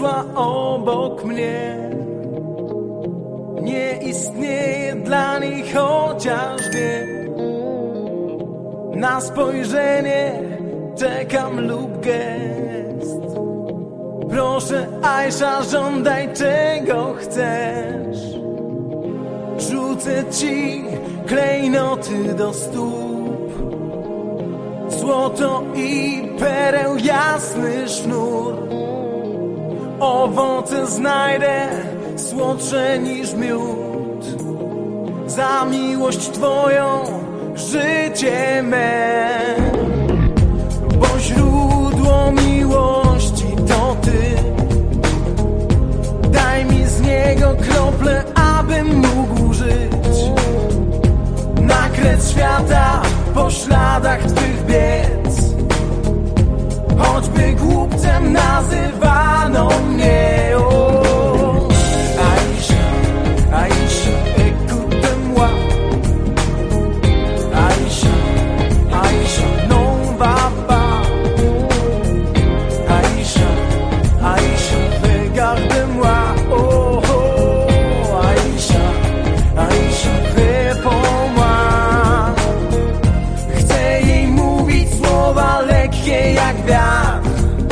przeszła obok mnie. Nie istnieje dla niej, chociaż wie. Na spojrzenie czekam lub gest. Proszę Aisha, żądaj czego chcesz. Rzucę ci klejnoty do stóp, złoto i pereł, jasny sznur. Owoce znajdę słodsze niż miód. Za miłość twoją życie me, bo źródło miłości to ty. Daj mi z niego kroplę, abym mógł żyć. Nakreśl świata po śladach twych biec. Choćby głupcem nazywano mnie. Aisha, Aisha, écoute-moi. Aisha, Aisha, non va pas. Aisha, Aisha, regarde-moi. Oh, oh, Aisha, Aisha, réponds-moi. Chcę jej mówić słowa lekkie jak wiatr.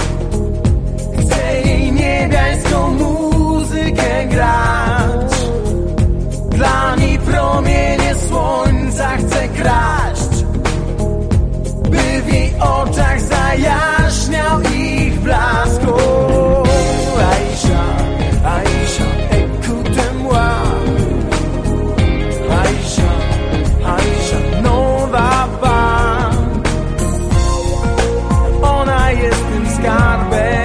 Chcę jej niebiańską muzykę grać. Dla niej promienie słońca chcę kraść, by w jej oczach zajaśniał ich blask. Oh, Aisha, Aisha, écoute-moi. Aisha, Aisha, non va pas. Ona jest tym skarbem,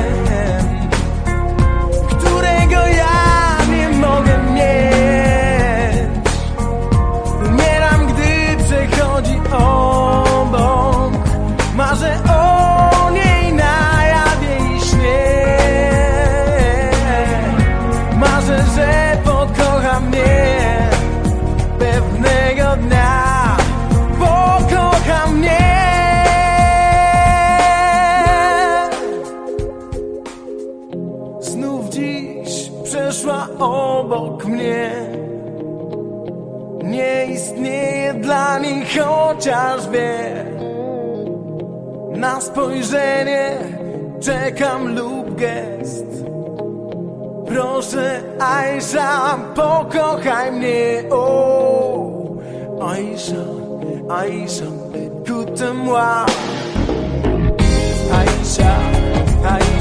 którego ja nie mogę mieć. Umieram, gdy przechodzi obok. Marzę o niej na jawie i śnie. Marzę, że pokocha mnie pewnego dnia. Pokocha mnie. Znów dziś przeszła obok mnie. Nie istnieje dla niej, chociaż wie. Na spojrzenie czekam lub gest. Proszę Aisha, pokochaj mnie. Oh, Aisha, Aisha, écoute-moi. Aisha, Aisha.